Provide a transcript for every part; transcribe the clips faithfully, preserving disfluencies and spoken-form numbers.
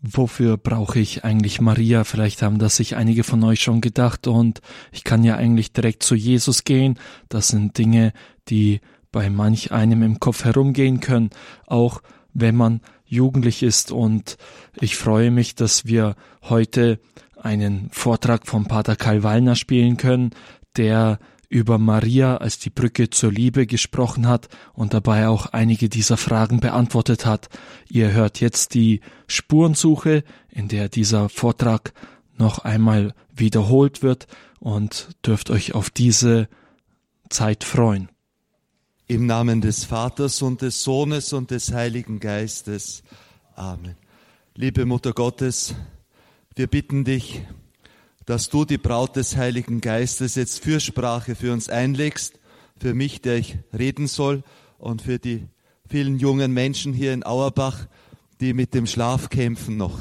wofür brauche ich eigentlich Maria? Vielleicht haben das sich einige von euch schon gedacht und ich kann ja eigentlich direkt zu Jesus gehen. Das sind Dinge, die bei manch einem im Kopf herumgehen können, auch wenn man jugendlich ist. Und ich freue mich, dass wir heute einen Vortrag von Pater Karl Wallner spielen können, der über Maria als die Brücke zur Liebe gesprochen hat und dabei auch einige dieser Fragen beantwortet hat. Ihr hört jetzt die Spurensuche, in der dieser Vortrag noch einmal wiederholt wird und dürft euch auf diese Zeit freuen. Im Namen des Vaters und des Sohnes und des Heiligen Geistes. Amen. Liebe Mutter Gottes, wir bitten dich, dass du die Braut des Heiligen Geistes jetzt Fürsprache für uns einlegst, für mich, der ich reden soll, und für die vielen jungen Menschen hier in Auerbach, die mit dem Schlaf kämpfen noch.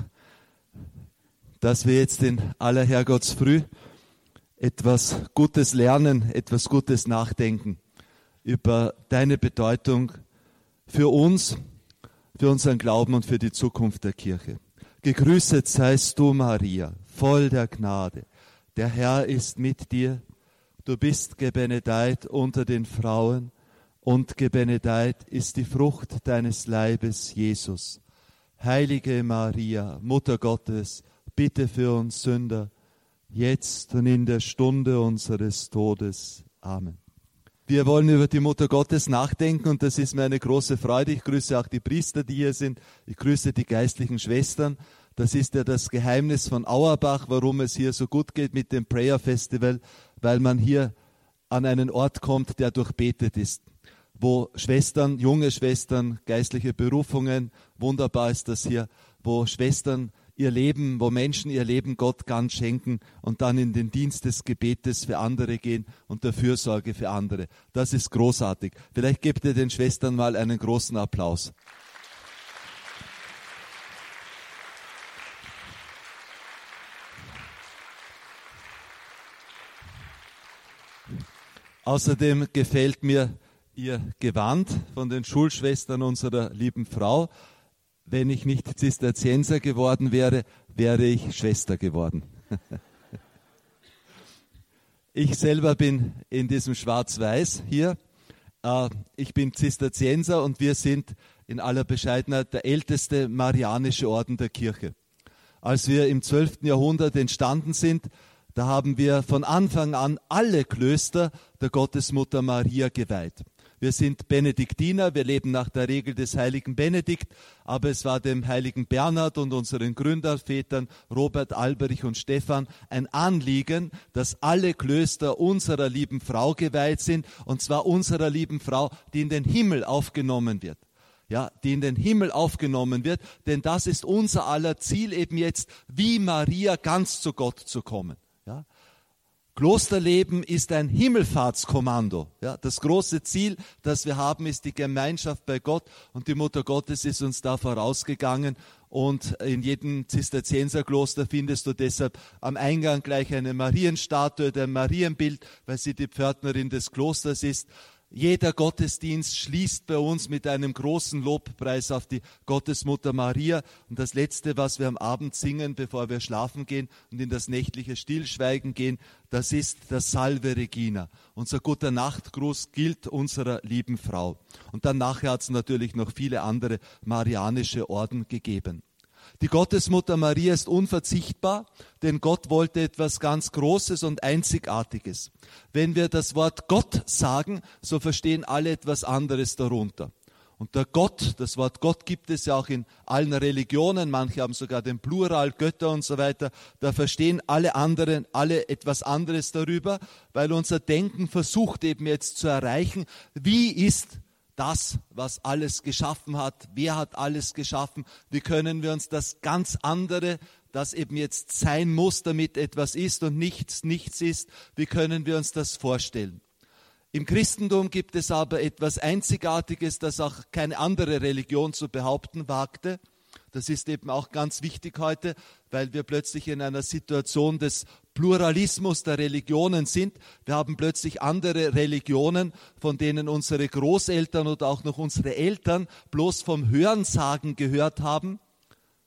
Dass wir jetzt in aller Herrgottsfrüh etwas Gutes lernen, etwas Gutes nachdenken über deine Bedeutung für uns, für unseren Glauben und für die Zukunft der Kirche. Gegrüßet seist du, Maria, voll der Gnade. Der Herr ist mit dir. Du bist gebenedeit unter den Frauen und gebenedeit ist die Frucht deines Leibes, Jesus. Heilige Maria, Mutter Gottes, bitte für uns Sünder, jetzt und in der Stunde unseres Todes. Amen. Wir wollen über die Mutter Gottes nachdenken und das ist mir eine große Freude. Ich grüße auch die Priester, die hier sind. Ich grüße die geistlichen Schwestern. Das ist ja das Geheimnis von Auerbach, warum es hier so gut geht mit dem Prayer Festival, weil man hier an einen Ort kommt, der durchbetet ist, wo Schwestern, junge Schwestern, geistliche Berufungen, wunderbar ist das hier, wo Schwestern ihr Leben, wo Menschen ihr Leben Gott ganz schenken und dann in den Dienst des Gebetes für andere gehen und der Fürsorge für andere. Das ist großartig. Vielleicht gebt ihr den Schwestern mal einen großen Applaus. Außerdem gefällt mir ihr Gewand von den Schulschwestern unserer lieben Frau. Wenn ich nicht Zisterzienser geworden wäre, wäre ich Schwester geworden. Ich selber bin in diesem Schwarz-Weiß hier. Ich bin Zisterzienser und wir sind in aller Bescheidenheit der älteste marianische Orden der Kirche. Als wir im zwölften Jahrhundert entstanden sind, da haben wir von Anfang an alle Klöster der Gottesmutter Maria geweiht. Wir sind Benediktiner, wir leben nach der Regel des heiligen Benedikt, aber es war dem heiligen Bernhard und unseren Gründervätern Robert, Alberich und Stephan ein Anliegen, dass alle Klöster unserer lieben Frau geweiht sind, und zwar unserer lieben Frau, die in den Himmel aufgenommen wird. Ja, die in den Himmel aufgenommen wird, denn das ist unser aller Ziel eben jetzt, wie Maria ganz zu Gott zu kommen. Ja. Klosterleben ist ein Himmelfahrtskommando. Ja, das große Ziel, das wir haben, ist die Gemeinschaft bei Gott und die Mutter Gottes ist uns da vorausgegangen. Und in jedem Zisterzienserkloster findest du deshalb am Eingang gleich eine Marienstatue, ein Marienbild, weil sie die Pförtnerin des Klosters ist. Jeder Gottesdienst schließt bei uns mit einem großen Lobpreis auf die Gottesmutter Maria. Und das Letzte, was wir am Abend singen, bevor wir schlafen gehen und in das nächtliche Stillschweigen gehen, das ist das Salve Regina. Unser guter Nachtgruß gilt unserer lieben Frau. Und dann nachher hat es natürlich noch viele andere marianische Orden gegeben. Die Gottesmutter Maria ist unverzichtbar, denn Gott wollte etwas ganz Großes und Einzigartiges. Wenn wir das Wort Gott sagen, so verstehen alle etwas anderes darunter. Und der Gott, das Wort Gott gibt es ja auch in allen Religionen, manche haben sogar den Plural, Götter und so weiter. Da verstehen alle anderen, alle etwas anderes darüber, weil unser Denken versucht eben jetzt zu erreichen, wie ist das, was alles geschaffen hat, wer hat alles geschaffen, wie können wir uns das ganz andere, das eben jetzt sein muss, damit etwas ist und nichts nichts ist, wie können wir uns das vorstellen? Im Christentum gibt es aber etwas Einzigartiges, das auch keine andere Religion zu behaupten wagte. Das ist eben auch ganz wichtig heute, weil wir plötzlich in einer Situation des Pluralismus der Religionen sind. Wir haben plötzlich andere Religionen, von denen unsere Großeltern oder auch noch unsere Eltern bloß vom Hörensagen gehört haben.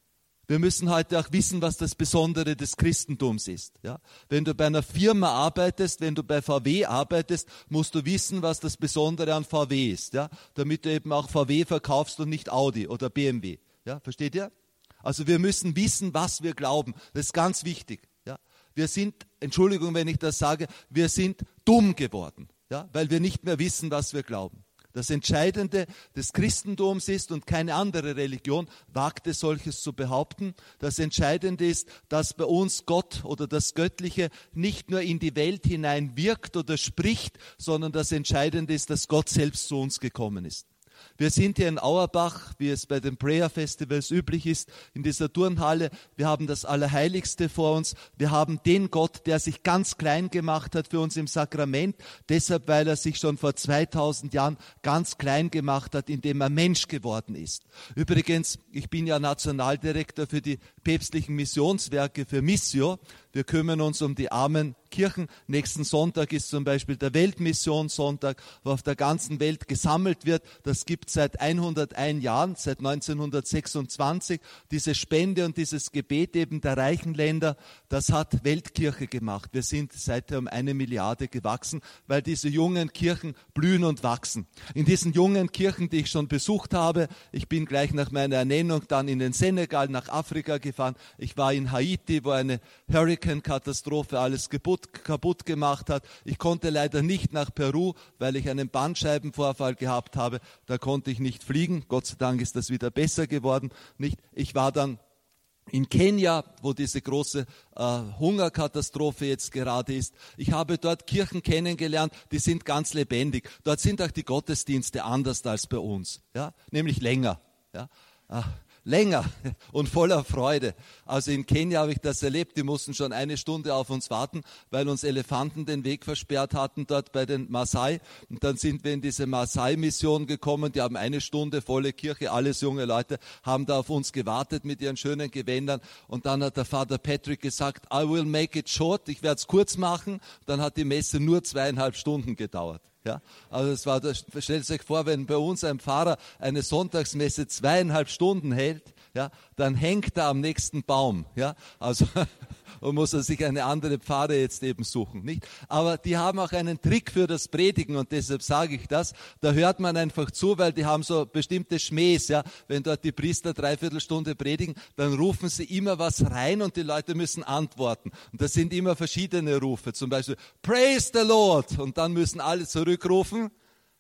Wir müssen heute auch wissen, was das Besondere des Christentums ist. Ja? Wenn du bei einer Firma arbeitest, wenn du bei V W arbeitest, musst du wissen, was das Besondere an V W ist, ja? Damit du eben auch V W verkaufst und nicht Audi oder B M W. Ja? Versteht ihr? Also wir müssen wissen, was wir glauben. Das ist ganz wichtig. Ja? Wir sind, Entschuldigung, wenn ich das sage, wir sind dumm geworden, ja? Weil wir nicht mehr wissen, was wir glauben. Das Entscheidende des Christentums ist, und keine andere Religion wagt es, solches zu behaupten, das Entscheidende ist, dass bei uns Gott oder das Göttliche nicht nur in die Welt hinein wirkt oder spricht, sondern das Entscheidende ist, dass Gott selbst zu uns gekommen ist. Wir sind hier in Auerbach, wie es bei den Prayer Festivals üblich ist, in dieser Turnhalle. Wir haben das Allerheiligste vor uns. Wir haben den Gott, der sich ganz klein gemacht hat für uns im Sakrament. Deshalb, weil er sich schon vor zweitausend Jahren ganz klein gemacht hat, indem er Mensch geworden ist. Übrigens, ich bin ja Nationaldirektor für die päpstlichen Missionswerke für Missio. Wir kümmern uns um die armen Kirchen. Nächsten Sonntag ist zum Beispiel der Weltmissionssonntag, wo auf der ganzen Welt gesammelt wird. Das gibt es seit hunderteins Jahren, seit neunzehnhundertsechsundzwanzig. Diese Spende und dieses Gebet eben der reichen Länder, das hat Weltkirche gemacht. Wir sind seither um eine Milliarde gewachsen, weil diese jungen Kirchen blühen und wachsen. In diesen jungen Kirchen, die ich schon besucht habe, ich bin gleich nach meiner Ernennung dann in den Senegal, nach Afrika gefahren. Ich war in Haiti, wo eine Hurricane-Katastrophe alles kaputt, kaputt gemacht hat. Ich konnte leider nicht nach Peru, weil ich einen Bandscheibenvorfall gehabt habe. Da konnte ich nicht fliegen. Gott sei Dank ist das wieder besser geworden. Nicht? Ich war dann in Kenia, wo diese große äh, Hungerkatastrophe jetzt gerade ist. Ich habe dort Kirchen kennengelernt, die sind ganz lebendig. Dort sind auch die Gottesdienste anders als bei uns, ja? Nämlich länger. Ja? Ach. Länger und voller Freude. Also in Kenia habe ich das erlebt, die mussten schon eine Stunde auf uns warten, weil uns Elefanten den Weg versperrt hatten dort bei den Maasai. Und dann sind wir in diese Maasai-Mission gekommen, die haben eine Stunde, volle Kirche, alles junge Leute, haben da auf uns gewartet mit ihren schönen Gewändern. Und dann hat der Vater Patrick gesagt, I will make it short, ich werde es kurz machen. Dann hat die Messe nur zweieinhalb Stunden gedauert. Ja, also es war, das, stellt euch vor, wenn bei uns ein Pfarrer eine Sonntagsmesse zweieinhalb Stunden hält, ja, dann hängt er am nächsten Baum, ja, also und muss er sich eine andere Pfarre jetzt eben suchen, nicht? Aber die haben auch einen Trick für das Predigen und deshalb sage ich das, da hört man einfach zu, weil die haben so bestimmte Schmähs, ja, wenn dort die Priester dreiviertel Stunde predigen, dann rufen sie immer was rein und die Leute müssen antworten und das sind immer verschiedene Rufe, zum Beispiel Praise the Lord und dann müssen alle zurückrufen,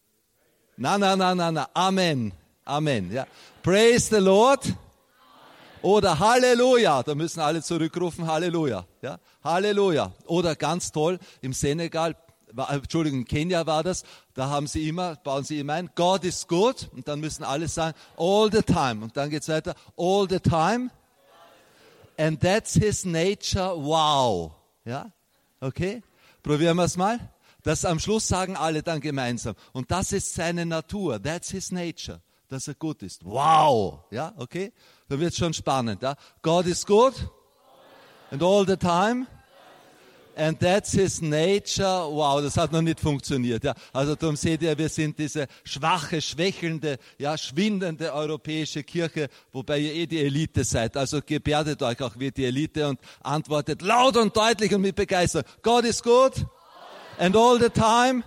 na, na, na, na, na, Amen, Amen, ja, Praise the Lord. Oder Halleluja, da müssen alle zurückrufen, Halleluja, ja, Halleluja. Oder ganz toll, im Senegal, war, Entschuldigung, in Kenia war das, da haben sie immer, bauen sie immer ein, God is good, und dann müssen alle sagen, all the time, und dann geht's weiter, all the time, and that's his nature, wow, ja, okay, probieren wir es mal, das am Schluss sagen alle dann gemeinsam, und das ist seine Natur, that's his nature, dass er gut ist, wow, ja, okay. Da wird es schon spannend. Ja? God is good and all the time and that's his nature. Wow, das hat noch nicht funktioniert. Ja? Also darum seht ihr, wir sind diese schwache, schwächelnde, ja, schwindende europäische Kirche, wobei ihr eh die Elite seid. Also gebärdet euch auch wie die Elite und antwortet laut und deutlich und mit Begeisterung. God is good and all the time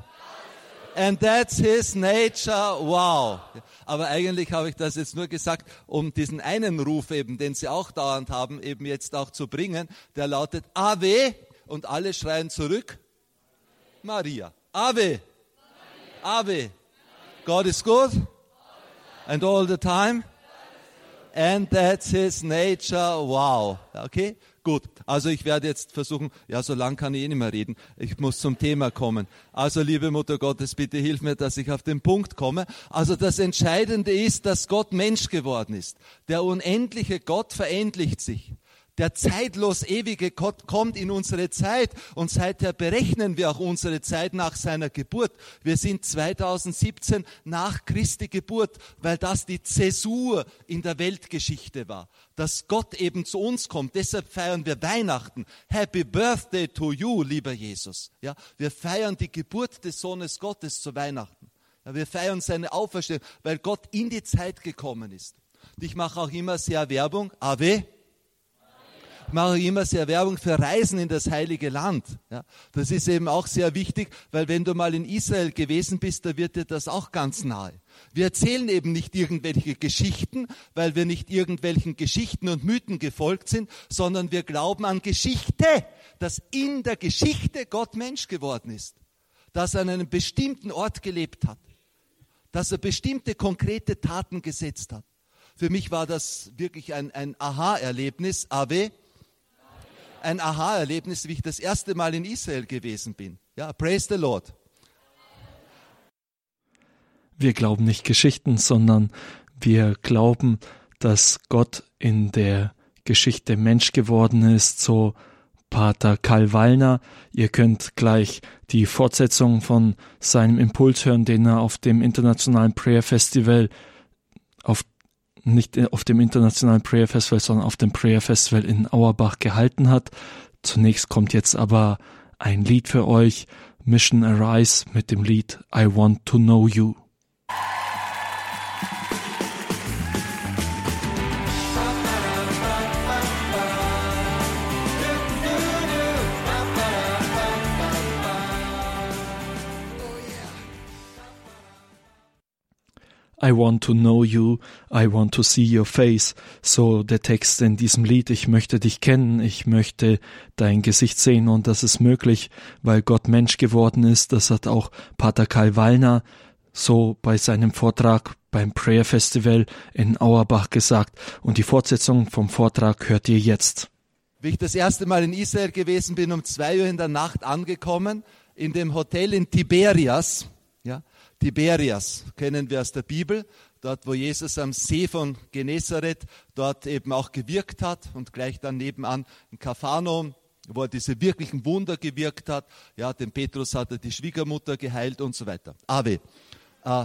and that's his nature. Wow. Aber eigentlich habe ich das jetzt nur gesagt, um diesen einen Ruf eben, den sie auch dauernd haben, eben jetzt auch zu bringen. Der lautet Ave und alle schreien zurück. Maria. Ave. Ave. God is good and all the time and that's his nature. Wow. Okay? Gut, also ich werde jetzt versuchen, ja, so lang kann ich eh nicht mehr reden, ich muss zum Thema kommen. Also liebe Mutter Gottes, bitte hilf mir, dass ich auf den Punkt komme. Also das Entscheidende ist, dass Gott Mensch geworden ist. Der unendliche Gott verendlicht sich. Der zeitlos ewige Gott kommt in unsere Zeit und seither berechnen wir auch unsere Zeit nach seiner Geburt. Wir sind zweitausendsiebzehn nach Christi Geburt, weil das die Zäsur in der Weltgeschichte war, dass Gott eben zu uns kommt. Deshalb feiern wir Weihnachten. Happy Birthday to you, lieber Jesus. Ja, wir feiern die Geburt des Sohnes Gottes zu Weihnachten. Ja, wir feiern seine Auferstehung, weil Gott in die Zeit gekommen ist. Und ich mache auch immer sehr Werbung. Ave. Ich mache immer sehr Werbung für Reisen in das Heilige Land. Ja, das ist eben auch sehr wichtig, weil wenn du mal in Israel gewesen bist, da wird dir das auch ganz nahe. Wir erzählen eben nicht irgendwelche Geschichten, weil wir nicht irgendwelchen Geschichten und Mythen gefolgt sind, sondern wir glauben an Geschichte, dass in der Geschichte Gott Mensch geworden ist, dass er an einem bestimmten Ort gelebt hat, dass er bestimmte konkrete Taten gesetzt hat. Für mich war das wirklich ein, ein Aha-Erlebnis, Ave, ein Aha-Erlebnis, wie ich das erste Mal in Israel gewesen bin. Ja, praise the Lord. Wir glauben nicht Geschichten, sondern wir glauben, dass Gott in der Geschichte Mensch geworden ist, so Pater Karl Wallner. Ihr könnt gleich die Fortsetzung von seinem Impuls hören, den er auf dem Internationalen Prayer Festival, auf, nicht auf dem Internationalen Prayer Festival, sondern auf dem Prayer Festival in Auerbach gehalten hat. Zunächst kommt jetzt aber ein Lied für euch, Mission Arise mit dem Lied I Want to Know You. I want to know you, I want to see your face. So der Text in diesem Lied, ich möchte dich kennen, ich möchte dein Gesicht sehen, und das ist möglich, weil Gott Mensch geworden ist. Das hat auch Pater Karl Wallner so bei seinem Vortrag beim Prayer Festival in Auerbach gesagt, und die Fortsetzung vom Vortrag hört ihr jetzt. Wie ich das erste Mal in Israel gewesen bin, um zwei Uhr in der Nacht angekommen, in dem Hotel in Tiberias, ja, Tiberias kennen wir aus der Bibel, dort wo Jesus am See von Genezareth dort eben auch gewirkt hat, und gleich dann nebenan in Kapharnaum, wo er diese wirklichen Wunder gewirkt hat. Ja, dem Petrus hat er die Schwiegermutter geheilt und so weiter. Ave. Äh,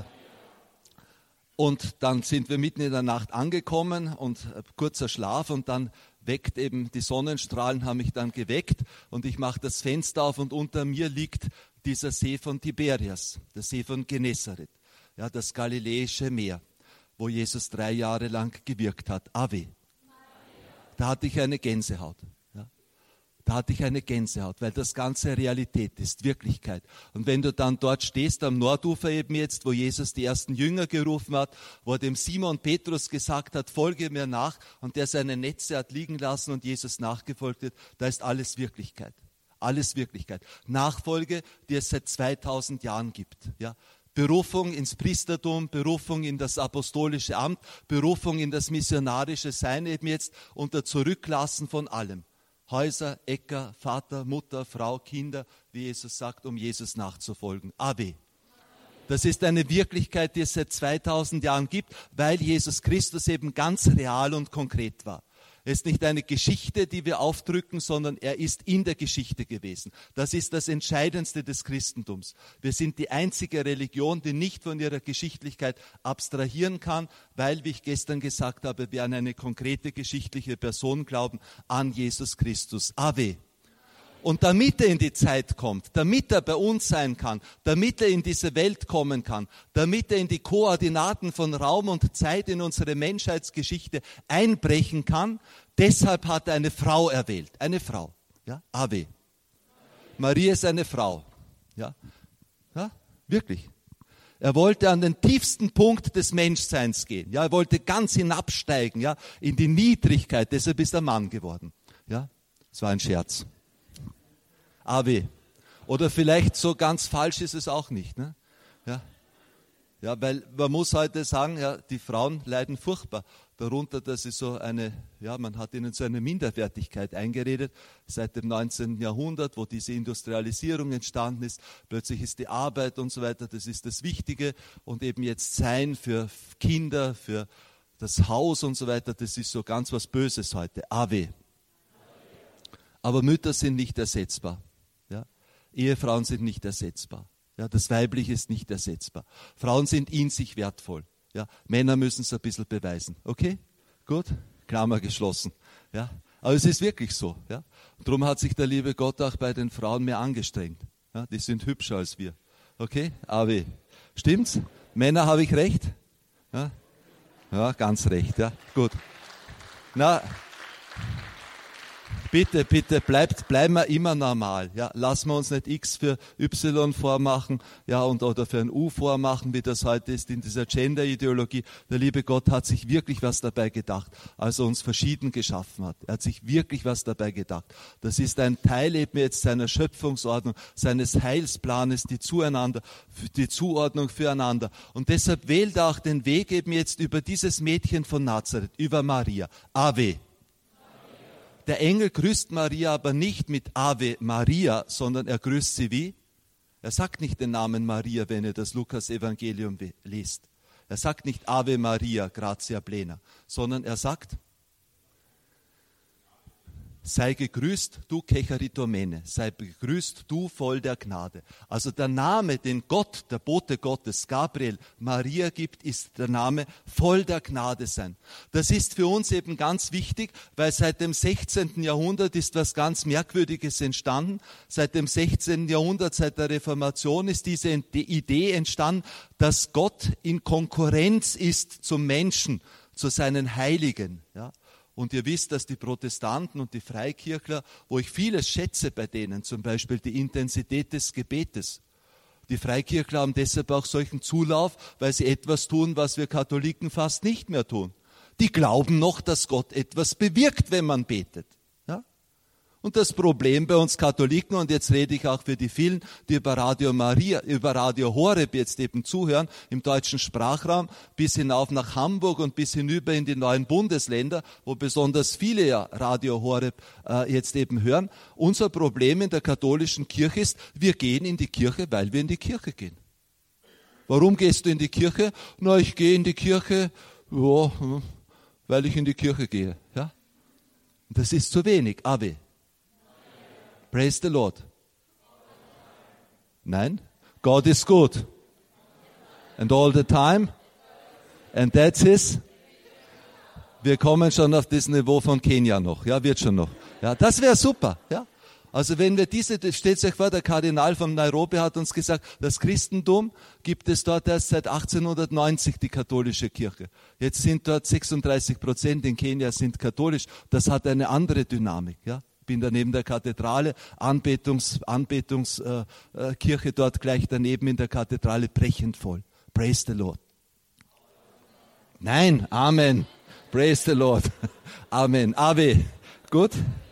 und dann sind wir mitten in der Nacht angekommen und äh, kurzer Schlaf, und dann weckt eben, die Sonnenstrahlen haben mich dann geweckt, und ich mache das Fenster auf, und unter mir liegt dieser See von Tiberias, der See von Genezareth, ja, das Galiläische Meer, wo Jesus drei Jahre lang gewirkt hat. Ave. Da hatte ich eine Gänsehaut. Ja. Da hatte ich eine Gänsehaut, weil das Ganze Realität ist, Wirklichkeit. Und wenn du dann dort stehst, am Nordufer eben jetzt, wo Jesus die ersten Jünger gerufen hat, wo er dem Simon Petrus gesagt hat, folge mir nach, und der seine Netze hat liegen lassen und Jesus nachgefolgt wird, da ist alles Wirklichkeit. Alles Wirklichkeit. Nachfolge, die es seit zweitausend Jahren gibt. Ja. Berufung ins Priestertum, Berufung in das apostolische Amt, Berufung in das missionarische Sein eben jetzt, unter Zurücklassen von allem. Häuser, Äcker, Vater, Mutter, Frau, Kinder, wie Jesus sagt, um Jesus nachzufolgen. Ave. Das ist eine Wirklichkeit, die es seit zweitausend Jahren gibt, weil Jesus Christus eben ganz real und konkret war. Er ist nicht eine Geschichte, die wir aufdrücken, sondern er ist in der Geschichte gewesen. Das ist das Entscheidendste des Christentums. Wir sind die einzige Religion, die nicht von ihrer Geschichtlichkeit abstrahieren kann, weil, wie ich gestern gesagt habe, wir an eine konkrete geschichtliche Person glauben, an Jesus Christus. Ave. Und damit er in die Zeit kommt, damit er bei uns sein kann, damit er in diese Welt kommen kann, damit er in die Koordinaten von Raum und Zeit in unsere Menschheitsgeschichte einbrechen kann, deshalb hat er eine Frau erwählt. Eine Frau. Ja? Ave. Maria ist eine Frau. Ja? Ja? Wirklich. Er wollte an den tiefsten Punkt des Menschseins gehen. Ja? Er wollte ganz hinabsteigen, ja? In die Niedrigkeit. Deshalb ist er Mann geworden. Ja? Das war ein Scherz. Ave. Oder vielleicht so ganz falsch ist es auch nicht. Ne? Ja. Ja, weil man muss heute sagen, ja, die Frauen leiden furchtbar darunter, dass sie so eine, ja, man hat ihnen so eine Minderwertigkeit eingeredet seit dem neunzehnten Jahrhundert, wo diese Industrialisierung entstanden ist. Plötzlich ist die Arbeit und so weiter, das ist das Wichtige, und eben jetzt Sein für Kinder, für das Haus und so weiter, das ist so ganz was Böses heute. Ave. Aber Mütter sind nicht ersetzbar. Ehefrauen sind nicht ersetzbar. Ja, das Weibliche ist nicht ersetzbar. Frauen sind in sich wertvoll. Ja, Männer müssen es ein bisschen beweisen. Okay? Gut? Klammer geschlossen. Ja, aber es ist wirklich so. Ja? Und darum hat sich der liebe Gott auch bei den Frauen mehr angestrengt. Ja, die sind hübscher als wir. Okay? Ave. Stimmt's? Männer, habe ich recht? Ja? Ja, ganz recht. Ja, gut. Na, Bitte, bitte, bleibt, bleiben wir immer normal. Ja, lassen wir uns nicht X für Y vormachen, ja, und oder für ein U vormachen, wie das heute ist in dieser Gender-Ideologie. Der liebe Gott hat sich wirklich was dabei gedacht, als er uns verschieden geschaffen hat. Er hat sich wirklich was dabei gedacht. Das ist ein Teil eben jetzt seiner Schöpfungsordnung, seines Heilsplanes, die zueinander, die Zuordnung füreinander. Und deshalb wählt er auch den Weg eben jetzt über dieses Mädchen von Nazareth, über Maria. Ave. Der Engel grüßt Maria aber nicht mit Ave Maria, sondern er grüßt sie wie? Er sagt nicht den Namen Maria, wenn ihr das Lukas-Evangelium liest. Er sagt nicht Ave Maria, gratia plena, sondern er sagt, sei gegrüßt, du Kecharitomene, sei gegrüßt, du voll der Gnade. Also der Name, den Gott, der Bote Gottes, Gabriel, Maria gibt, ist der Name voll der Gnade sein. Das ist für uns eben ganz wichtig, weil seit dem sechzehnten Jahrhundert ist was ganz Merkwürdiges entstanden. Seit dem sechzehnten Jahrhundert, seit der Reformation ist diese Idee entstanden, dass Gott in Konkurrenz ist zum Menschen, zu seinen Heiligen, ja. Und ihr wisst, dass die Protestanten und die Freikirchler, wo ich vieles schätze bei denen, zum Beispiel die Intensität des Gebetes. Die Freikirchler haben deshalb auch solchen Zulauf, weil sie etwas tun, was wir Katholiken fast nicht mehr tun. Die glauben noch, dass Gott etwas bewirkt, wenn man betet. Ja? Und das Problem bei uns Katholiken, und jetzt rede ich auch für die vielen, die über Radio Maria, über Radio Horeb jetzt eben zuhören, im deutschen Sprachraum, bis hinauf nach Hamburg und bis hinüber in die neuen Bundesländer, wo besonders viele ja Radio Horeb äh, jetzt eben hören. Unser Problem in der katholischen Kirche ist, wir gehen in die Kirche, weil wir in die Kirche gehen. Warum gehst du in die Kirche? Na, ich gehe in die Kirche, ja, weil ich in die Kirche gehe. Ja? Das ist zu wenig. Ave. Praise the Lord. Nein? God is good. And all the time. And that's his. Wir kommen schon auf das Niveau von Kenia noch. Ja, wird schon noch. Ja, das wäre super. Ja. Also wenn wir diese, stellt euch vor, der Kardinal von Nairobi hat uns gesagt, das Christentum gibt es dort erst seit achtzehnhundertneunzig, die katholische Kirche. Jetzt sind dort sechsunddreißig Prozent in Kenia sind katholisch. Das hat eine andere Dynamik. Ja. Ich bin da neben der Kathedrale, Anbetungs, Anbetungskirche äh, äh, dort gleich daneben in der Kathedrale, brechend voll. Praise the Lord. Nein, Amen. Praise the Lord. Amen. Ave. Gut.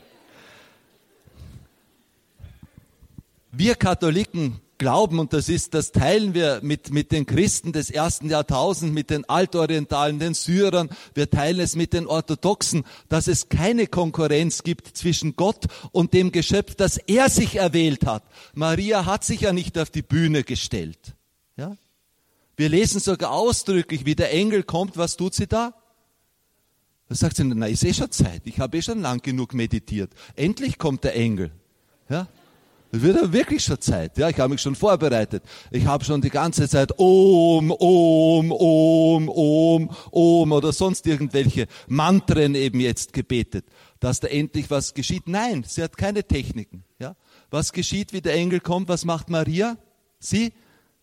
Wir Katholiken glauben, und das ist, das teilen wir mit, mit den Christen des ersten Jahrtausends, mit den Altorientalen, den Syrern, wir teilen es mit den Orthodoxen, dass es keine Konkurrenz gibt zwischen Gott und dem Geschöpf, das er sich erwählt hat. Maria hat sich ja nicht auf die Bühne gestellt. Ja? Wir lesen sogar ausdrücklich, wie der Engel kommt, was tut sie da? Da sagt sie, na, ist eh schon Zeit, ich habe eh schon lang genug meditiert. Endlich kommt der Engel. Ja? Es wird ja wirklich schon Zeit. Ja, ich habe mich schon vorbereitet. Ich habe schon die ganze Zeit Om, Om, Om, Om, Om oder sonst irgendwelche Mantren eben jetzt gebetet, dass da endlich was geschieht. Nein, sie hat keine Techniken. Ja, was geschieht, wie der Engel kommt? Was macht Maria? Sie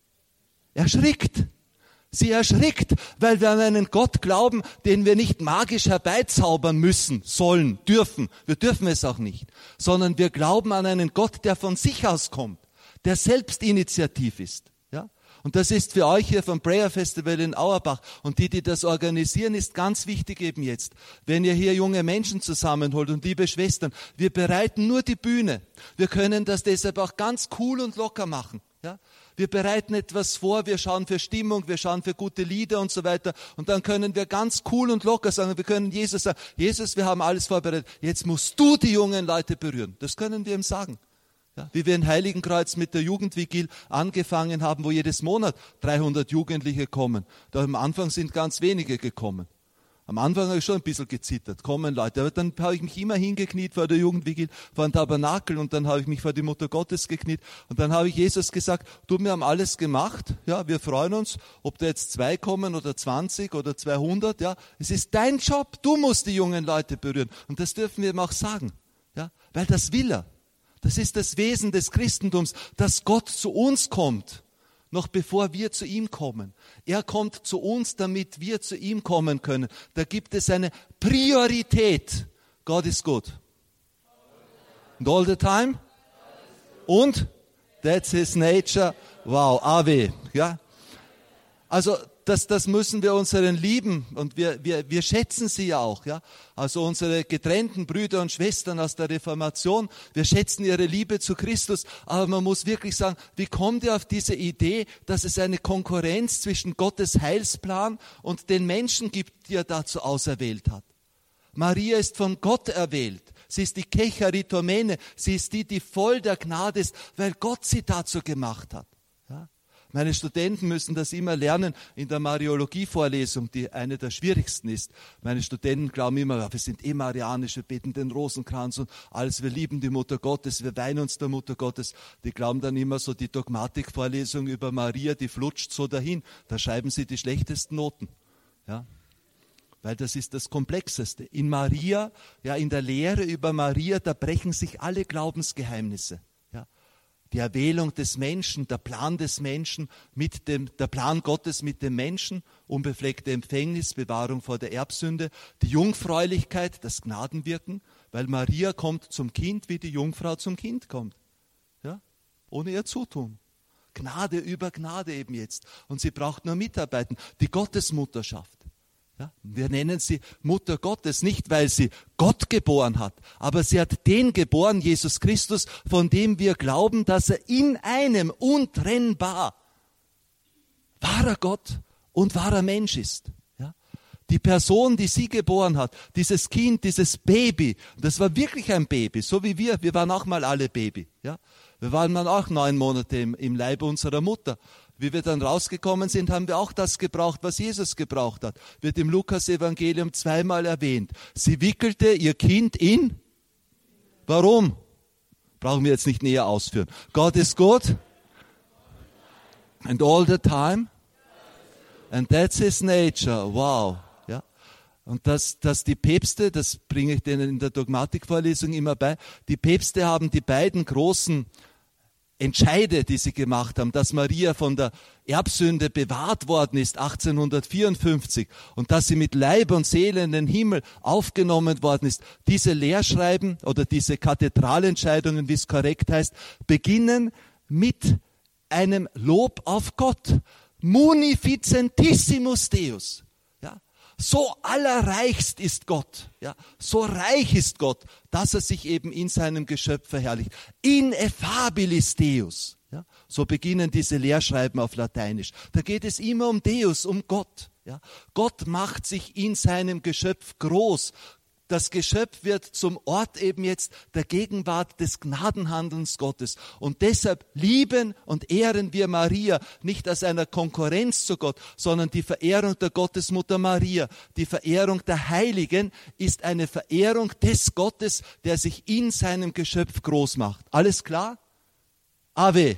erschrickt. Sie erschrickt, weil wir an einen Gott glauben, den wir nicht magisch herbeizaubern müssen, sollen, dürfen. Wir dürfen es auch nicht. Sondern wir glauben an einen Gott, der von sich aus kommt, der selbst initiativ ist. Ja? Und das ist für euch hier vom Prayer Festival in Auerbach und die, die das organisieren, ist ganz wichtig eben jetzt. Wenn ihr hier junge Menschen zusammenholt und liebe Schwestern, wir bereiten nur die Bühne. Wir können das deshalb auch ganz cool und locker machen. Ja? Wir bereiten etwas vor, wir schauen für Stimmung, wir schauen für gute Lieder und so weiter. Und dann können wir ganz cool und locker sagen, wir können Jesus sagen, Jesus, wir haben alles vorbereitet, jetzt musst du die jungen Leute berühren. Das können wir ihm sagen. Ja, wie wir in Heiligenkreuz mit der Jugendvigil angefangen haben, wo jedes Monat dreihundert Jugendliche kommen. Da am Anfang sind ganz wenige gekommen. Am Anfang habe ich schon ein bisschen gezittert, kommen Leute, aber dann habe ich mich immer hingekniet vor der Jugendvigil, vor dem Tabernakel und dann habe ich mich vor die Mutter Gottes gekniet und dann habe ich Jesus gesagt, du, wir haben alles gemacht, ja, wir freuen uns, ob da jetzt zwei kommen oder zwanzig oder zweihundert, ja, es ist dein Job, du musst die jungen Leute berühren und das dürfen wir ihm auch sagen, ja, weil das will er. Das ist das Wesen des Christentums, dass Gott zu uns kommt. Noch bevor wir zu ihm kommen. Er kommt zu uns, damit wir zu ihm kommen können. Da gibt es eine Priorität. Gott ist gut. And all the time? Und? That's his nature. Wow, Ave. Ja? Also das, das müssen wir unseren Lieben und wir, wir, wir schätzen sie ja auch. Ja? Also unsere getrennten Brüder und Schwestern aus der Reformation, wir schätzen ihre Liebe zu Christus, aber man muss wirklich sagen, wie kommt ihr auf diese Idee, dass es eine Konkurrenz zwischen Gottes Heilsplan und den Menschen gibt, die er dazu auserwählt hat? Maria ist von Gott erwählt. Sie ist die Kecharitomene, sie ist die, die voll der Gnade ist, weil Gott sie dazu gemacht hat. Ja? Meine Studenten müssen das immer lernen in der Mariologie-Vorlesung, die eine der schwierigsten ist. Meine Studenten glauben immer, ja, wir sind eh marianisch, wir beten den Rosenkranz und alles, wir lieben die Mutter Gottes, wir weihen uns der Mutter Gottes. Die glauben dann immer so, die Dogmatik-Vorlesung über Maria, die flutscht so dahin. Da schreiben sie die schlechtesten Noten. Ja? Weil das ist das Komplexeste. In Maria, ja, in der Lehre über Maria, da brechen sich alle Glaubensgeheimnisse. Ja. Die Erwählung des Menschen, der Plan des Menschen, mit dem, der Plan Gottes mit dem Menschen, unbefleckte Empfängnis, Bewahrung vor der Erbsünde, die Jungfräulichkeit, das Gnadenwirken, weil Maria kommt zum Kind, wie die Jungfrau zum Kind kommt. Ja. Ohne ihr Zutun. Gnade über Gnade eben jetzt. Und sie braucht nur Mitarbeiten. Die Gottesmutterschaft. Ja, wir nennen sie Mutter Gottes, nicht weil sie Gott geboren hat, aber sie hat den geboren, Jesus Christus, von dem wir glauben, dass er in einem untrennbar wahrer Gott und wahrer Mensch ist. Ja, die Person, die sie geboren hat, dieses Kind, dieses Baby, das war wirklich ein Baby, so wie wir, wir waren auch mal alle Baby. Ja, wir waren dann auch neun Monate im, im Leib unserer Mutter. Wie wir dann rausgekommen sind, haben wir auch das gebraucht, was Jesus gebraucht hat. Wird im Lukas-Evangelium zweimal erwähnt. Sie wickelte ihr Kind in. Warum? Brauchen wir jetzt nicht näher ausführen. God is good. And all the time. And that's his nature. Wow. Ja. Und dass, dass die Päpste, das bringe ich denen in der Dogmatikvorlesung immer bei, die Päpste haben die beiden großen Entscheide, die sie gemacht haben, dass Maria von der Erbsünde bewahrt worden ist, achtzehnhundertvierundfünfzig, und dass sie mit Leib und Seele in den Himmel aufgenommen worden ist. Diese Lehrschreiben oder diese Kathedralentscheidungen, wie es korrekt heißt, beginnen mit einem Lob auf Gott. Munificentissimus Deus. Ja, so allerreichst ist Gott. Ja, so reich ist Gott, dass er sich eben in seinem Geschöpf verherrlicht. Ineffabilis Deus. Ja, so beginnen diese Lehrschreiben auf Lateinisch. Da geht es immer um Deus, um Gott. Ja, Gott macht sich in seinem Geschöpf groß. Das Geschöpf wird zum Ort eben jetzt der Gegenwart des Gnadenhandelns Gottes. Und deshalb lieben und ehren wir Maria nicht als einer Konkurrenz zu Gott, sondern die Verehrung der Gottesmutter Maria, die Verehrung der Heiligen ist eine Verehrung des Gottes, der sich in seinem Geschöpf groß macht. Alles klar? Ave.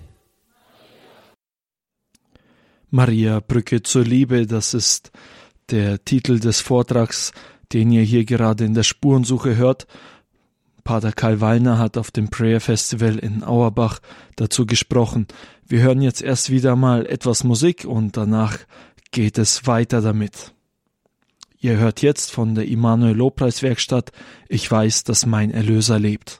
Maria, Brücke zur Liebe, das ist der Titel des Vortrags, den ihr hier gerade in der Spurensuche hört. Pater Karl Wallner hat auf dem Prayer Festival in Auerbach dazu gesprochen. Wir hören jetzt erst wieder mal etwas Musik und danach geht es weiter damit. Ihr hört jetzt von der Immanuel Lobpreiswerkstatt Ich weiß, dass mein Erlöser lebt.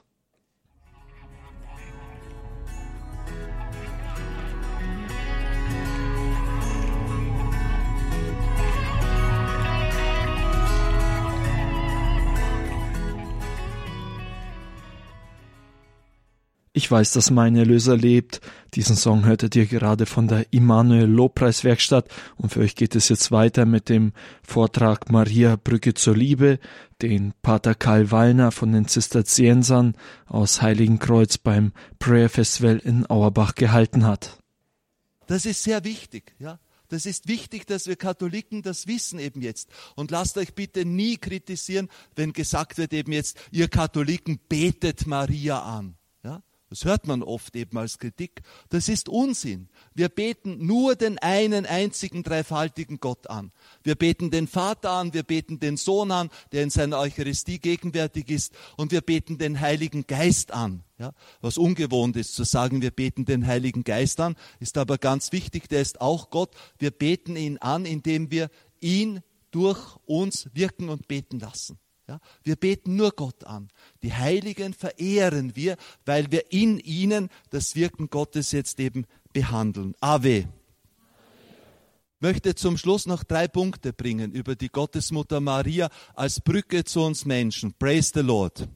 Ich weiß, dass mein Erlöser lebt. Diesen Song hörtet ihr gerade von der Immanuel Lobpreiswerkstatt und für euch geht es jetzt weiter mit dem Vortrag Maria, Brücke zur Liebe, den Pater Karl Wallner von den Zisterziensern aus Heiligenkreuz beim Prayer Festival in Auerbach gehalten hat. Das ist sehr wichtig, ja. Das ist wichtig, dass wir Katholiken das wissen eben jetzt. Und lasst euch bitte nie kritisieren, wenn gesagt wird eben jetzt, ihr Katholiken betet Maria an. Ja? Das hört man oft eben als Kritik. Das ist Unsinn. Wir beten nur den einen einzigen dreifaltigen Gott an. Wir beten den Vater an, wir beten den Sohn an, der in seiner Eucharistie gegenwärtig ist, und wir beten den Heiligen Geist an. Ja, was ungewohnt ist zu sagen, wir beten den Heiligen Geist an, ist aber ganz wichtig, der ist auch Gott. Wir beten ihn an, indem wir ihn durch uns wirken und beten lassen. Ja, wir beten nur Gott an. Die Heiligen verehren wir, weil wir in ihnen das Wirken Gottes jetzt eben behandeln. Ave. Ich möchte zum Schluss noch drei Punkte bringen über die Gottesmutter Maria als Brücke zu uns Menschen. Praise the Lord.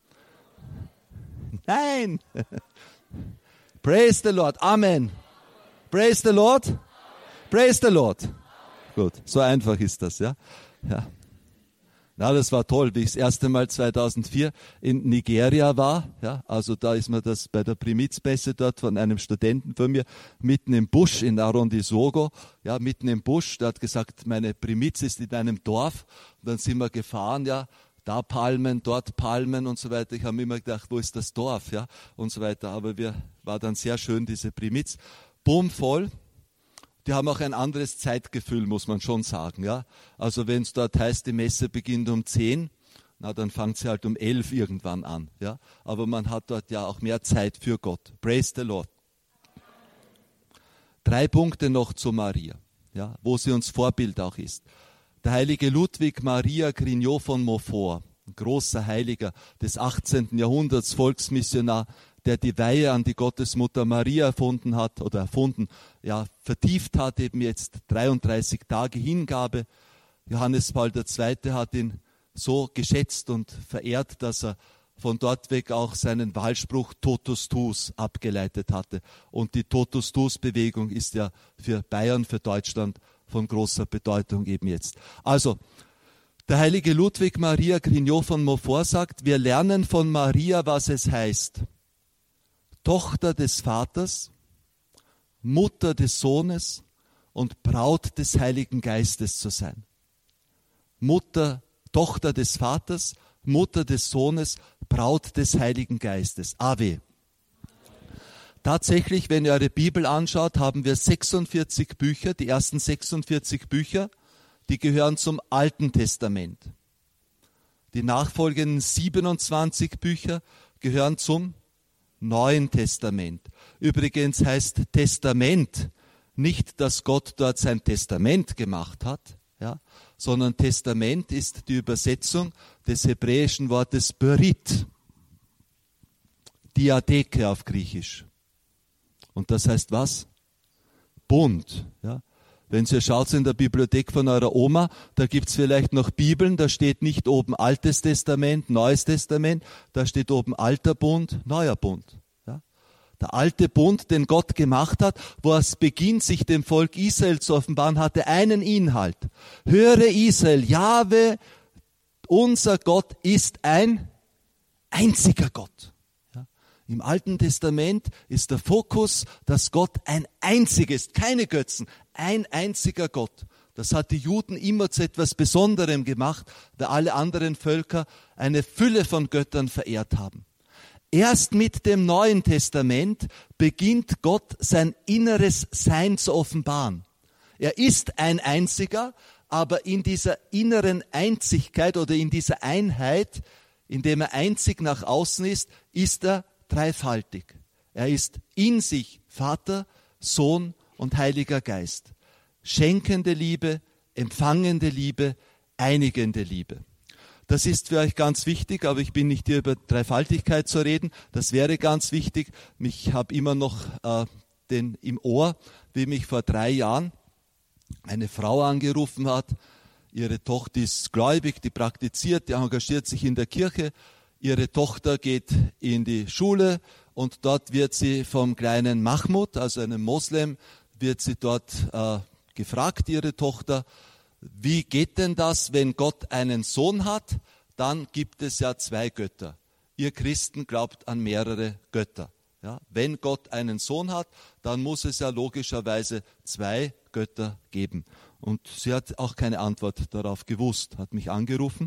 Nein. Praise the Lord. Amen. Praise the Lord. Praise the Lord. Gut, so einfach ist das, ja. Ja. Na, das war toll, wie ich das erste Mal zweitausendvier in Nigeria war. Ja, also da ist mir das bei der Primizmesse dort von einem Studenten von mir mitten im Busch in Arrondissogo, ja, mitten im Busch. Der hat gesagt, meine Primiz ist in einem Dorf. Und dann sind wir gefahren, ja, da Palmen, dort Palmen und so weiter. Ich habe mir immer gedacht, wo ist das Dorf, ja, und so weiter. Aber wir war dann sehr schön diese Primiz, bummvoll. Die haben auch ein anderes Zeitgefühl, muss man schon sagen. Ja? Also wenn es dort heißt, die Messe beginnt um zehn, na dann fängt sie halt um elf irgendwann an. Ja? Aber man hat dort ja auch mehr Zeit für Gott. Praise the Lord. Drei Punkte noch zu Maria, ja? Wo sie uns Vorbild auch ist. Der heilige Ludwig Maria Grignot von Montfort, ein großer Heiliger des achtzehnten Jahrhunderts, Volksmissionar, der die Weihe an die Gottesmutter Maria erfunden hat oder erfunden, ja, vertieft hat, eben jetzt dreiunddreißig Tage Hingabe. Johannes Paul der Zweite hat ihn so geschätzt und verehrt, dass er von dort weg auch seinen Wahlspruch Totus Tuus abgeleitet hatte. Und die Totus Tuus Bewegung ist ja für Bayern, für Deutschland von großer Bedeutung eben jetzt. Also, der heilige Ludwig Maria Grignot von Montfort sagt, wir lernen von Maria, was es heißt, Tochter des Vaters, Mutter des Sohnes und Braut des Heiligen Geistes zu sein. Mutter, Tochter des Vaters, Mutter des Sohnes, Braut des Heiligen Geistes. Ave. Tatsächlich, wenn ihr eure Bibel anschaut, haben wir sechsundvierzig Bücher, die ersten sechsundvierzig Bücher, die gehören zum Alten Testament. Die nachfolgenden siebenundzwanzig Bücher gehören zum Neuen Testament. Übrigens heißt Testament nicht, dass Gott dort sein Testament gemacht hat, ja, sondern Testament ist die Übersetzung des hebräischen Wortes Berit, Diatheke auf Griechisch. Und das heißt was? Bund. Ja. Wenn ihr schaut in der Bibliothek von eurer Oma, da gibt's vielleicht noch Bibeln, da steht nicht oben Altes Testament, Neues Testament, da steht oben Alter Bund, Neuer Bund. Ja? Der alte Bund, den Gott gemacht hat, wo es beginnt, sich dem Volk Israel zu offenbaren, hatte einen Inhalt. Höre Israel, Jahwe, unser Gott ist ein einziger Gott. Ja? Im Alten Testament ist der Fokus, dass Gott ein einziges, keine Götzen, ein einziger Gott. Das hat die Juden immer zu etwas Besonderem gemacht, da alle anderen Völker eine Fülle von Göttern verehrt haben. Erst mit dem Neuen Testament beginnt Gott sein inneres Sein zu offenbaren. Er ist ein einziger, aber in dieser inneren Einzigkeit oder in dieser Einheit, in dem er einzig nach außen ist, ist er dreifaltig. Er ist in sich Vater, Sohn und Heiliger Geist. Schenkende Liebe, empfangende Liebe, einigende Liebe. Das ist für euch ganz wichtig, aber ich bin nicht hier über Dreifaltigkeit zu reden. Das wäre ganz wichtig. Ich habe immer noch äh, den im Ohr, wie mich vor drei Jahren eine Frau angerufen hat. Ihre Tochter ist gläubig, die praktiziert, die engagiert sich in der Kirche. Ihre Tochter geht in die Schule und dort wird sie vom kleinen Mahmoud, also einem Moslem, wird sie dort äh, gefragt, ihre Tochter, wie geht denn das, wenn Gott einen Sohn hat? Dann gibt es ja zwei Götter. Ihr Christen glaubt an mehrere Götter. Ja, wenn Gott einen Sohn hat, dann muss es ja logischerweise zwei Götter geben. Und sie hat auch keine Antwort darauf gewusst, hat mich angerufen.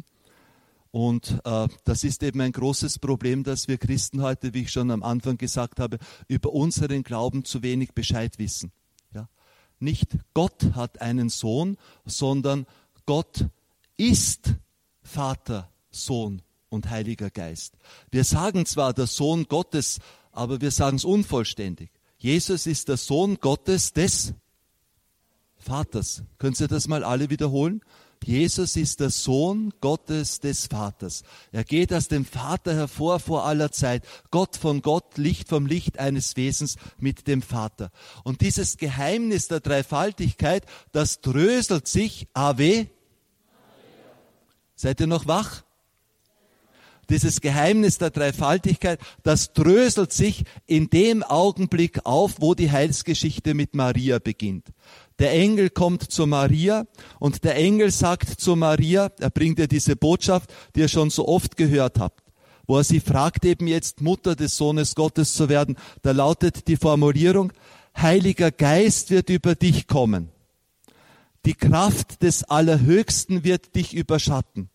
Und äh, das ist eben ein großes Problem, dass wir Christen heute, wie ich schon am Anfang gesagt habe, über unseren Glauben zu wenig Bescheid wissen. Ja? Nicht Gott hat einen Sohn, sondern Gott ist Vater, Sohn und Heiliger Geist. Wir sagen zwar der Sohn Gottes, aber wir sagen es unvollständig. Jesus ist der Sohn Gottes des Vaters. Können Sie das mal alle wiederholen? Jesus ist der Sohn Gottes des Vaters. Er geht aus dem Vater hervor vor aller Zeit. Gott von Gott, Licht vom Licht eines Wesens mit dem Vater. Und dieses Geheimnis der Dreifaltigkeit, das dröselt sich, Ave. Seid ihr noch wach? Dieses Geheimnis der Dreifaltigkeit, das dröselt sich in dem Augenblick auf, wo die Heilsgeschichte mit Maria beginnt. Der Engel kommt zu Maria und der Engel sagt zu Maria, er bringt ihr diese Botschaft, die ihr schon so oft gehört habt, wo er sie fragt, eben jetzt Mutter des Sohnes Gottes zu werden. Da lautet die Formulierung, Heiliger Geist wird über dich kommen. Die Kraft des Allerhöchsten wird dich überschatten.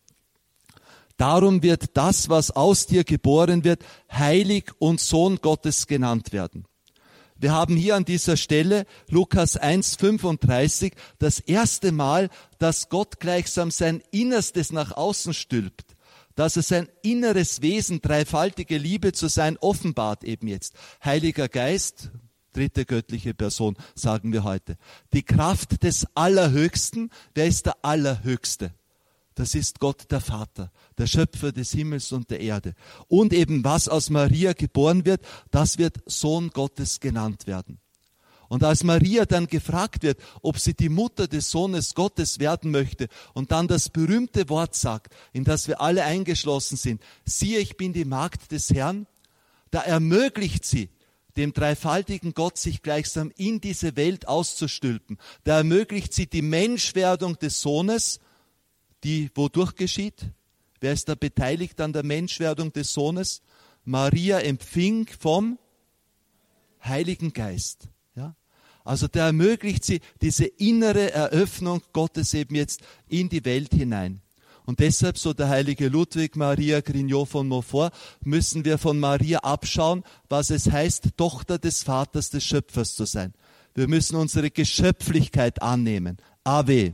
Darum wird das, was aus dir geboren wird, heilig und Sohn Gottes genannt werden. Wir haben hier an dieser Stelle Lukas eins fünfunddreißig das erste Mal, dass Gott gleichsam sein Innerstes nach außen stülpt, dass er sein inneres Wesen, dreifaltige Liebe zu sein, offenbart eben jetzt. Heiliger Geist, dritte göttliche Person, sagen wir heute. Die Kraft des Allerhöchsten, wer ist der Allerhöchste? Das ist Gott der Vater, der Schöpfer des Himmels und der Erde. Und eben was aus Maria geboren wird, das wird Sohn Gottes genannt werden. Und als Maria dann gefragt wird, ob sie die Mutter des Sohnes Gottes werden möchte und dann das berühmte Wort sagt, in das wir alle eingeschlossen sind, siehe, ich bin die Magd des Herrn, da ermöglicht sie, dem dreifaltigen Gott sich gleichsam in diese Welt auszustülpen. Da ermöglicht sie die Menschwerdung des Sohnes, die wodurch geschieht? Wer ist da beteiligt an der Menschwerdung des Sohnes? Maria empfing vom Heiligen Geist. Ja? Also der ermöglicht sie diese innere Eröffnung Gottes eben jetzt in die Welt hinein. Und deshalb, so der heilige Ludwig Maria Grignot von Montfort, müssen wir von Maria abschauen, was es heißt, Tochter des Vaters, des Schöpfers zu sein. Wir müssen unsere Geschöpflichkeit annehmen. Ave.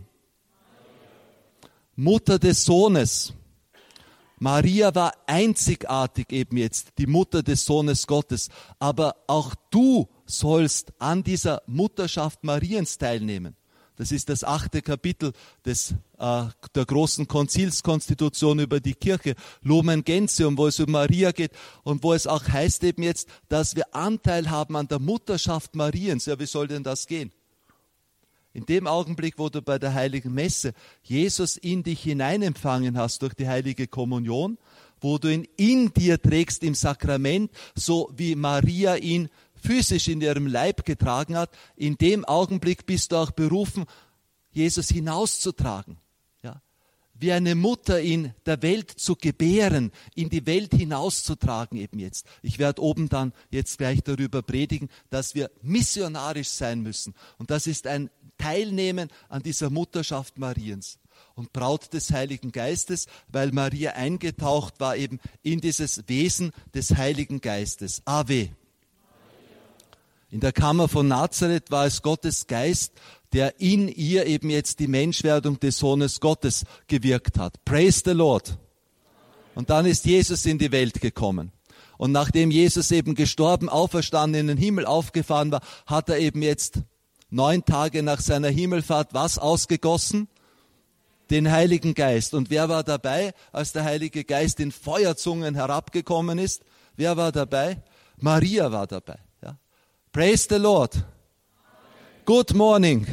Mutter des Sohnes. Maria war einzigartig eben jetzt, die Mutter des Sohnes Gottes. Aber auch du sollst an dieser Mutterschaft Mariens teilnehmen. Das ist das achte Kapitel des, äh, der großen Konzilskonstitution über die Kirche, Lumen Gentium, wo es um Maria geht und wo es auch heißt eben jetzt, dass wir Anteil haben an der Mutterschaft Mariens. Ja, wie soll denn das gehen? In dem Augenblick, wo du bei der Heiligen Messe Jesus in dich hineinempfangen hast durch die Heilige Kommunion, wo du ihn in dir trägst im Sakrament, so wie Maria ihn physisch in ihrem Leib getragen hat, in dem Augenblick bist du auch berufen, Jesus hinauszutragen. Ja? Wie eine Mutter in der Welt zu gebären, in die Welt hinauszutragen eben jetzt. Ich werde oben dann jetzt gleich darüber predigen, dass wir missionarisch sein müssen. Und das ist ein Teilnehmen an dieser Mutterschaft Mariens und Braut des Heiligen Geistes, weil Maria eingetaucht war eben in dieses Wesen des Heiligen Geistes. Ave. In der Kammer von Nazareth war es Gottes Geist, der in ihr eben jetzt die Menschwerdung des Sohnes Gottes gewirkt hat. Praise the Lord. Und dann ist Jesus in die Welt gekommen. Und nachdem Jesus eben gestorben, auferstanden, in den Himmel aufgefahren war, hat er eben jetzt neun Tage nach seiner Himmelfahrt was ausgegossen? Den Heiligen Geist. Und wer war dabei, als der Heilige Geist in Feuerzungen herabgekommen ist? Wer war dabei? Maria war dabei. Ja. Praise the Lord. Good morning.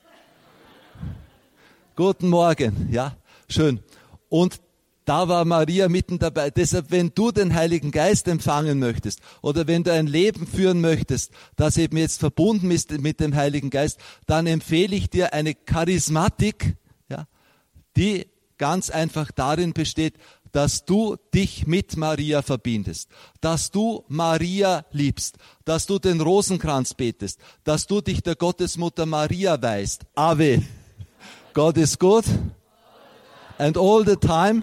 Guten Morgen. Ja, schön. Und da war Maria mitten dabei. Deshalb, wenn du den Heiligen Geist empfangen möchtest oder wenn du ein Leben führen möchtest, das eben jetzt verbunden ist mit dem Heiligen Geist, dann empfehle ich dir eine Charismatik, ja, die ganz einfach darin besteht, dass du dich mit Maria verbindest, dass du Maria liebst, dass du den Rosenkranz betest, dass du dich der Gottesmutter Maria weißt. Ave. God is good and all the time.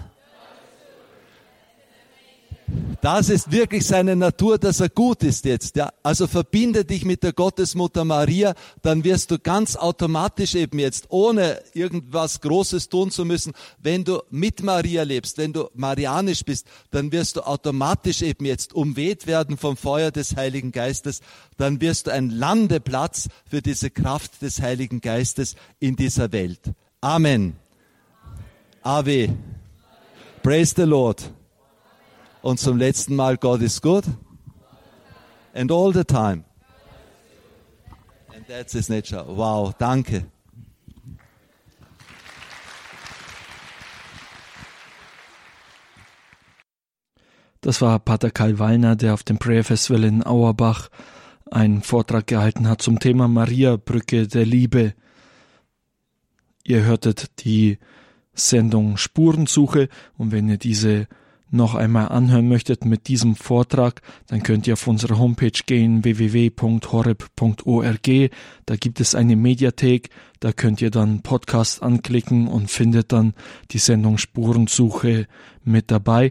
Das ist wirklich seine Natur, dass er gut ist jetzt. Ja? Also verbinde dich mit der Gottesmutter Maria, dann wirst du ganz automatisch eben jetzt, ohne irgendwas Großes tun zu müssen, wenn du mit Maria lebst, wenn du marianisch bist, dann wirst du automatisch eben jetzt umweht werden vom Feuer des Heiligen Geistes. Dann wirst du ein Landeplatz für diese Kraft des Heiligen Geistes in dieser Welt. Amen. Ave. Praise the Lord. Und zum letzten Mal, God is good. And all the time. And that's his nature. Wow, danke. Das war Pater Kai Wallner, der auf dem Prayer Festival in Auerbach einen Vortrag gehalten hat zum Thema Maria, Brücke der Liebe. Ihr hörtet die Sendung Spurensuche und wenn ihr diese noch einmal anhören möchtet mit diesem Vortrag, dann könnt ihr auf unsere Homepage gehen, w w w punkt horeb punkt org. Da gibt es eine Mediathek, da könnt ihr dann Podcast anklicken und findet dann die Sendung Spurensuche mit dabei.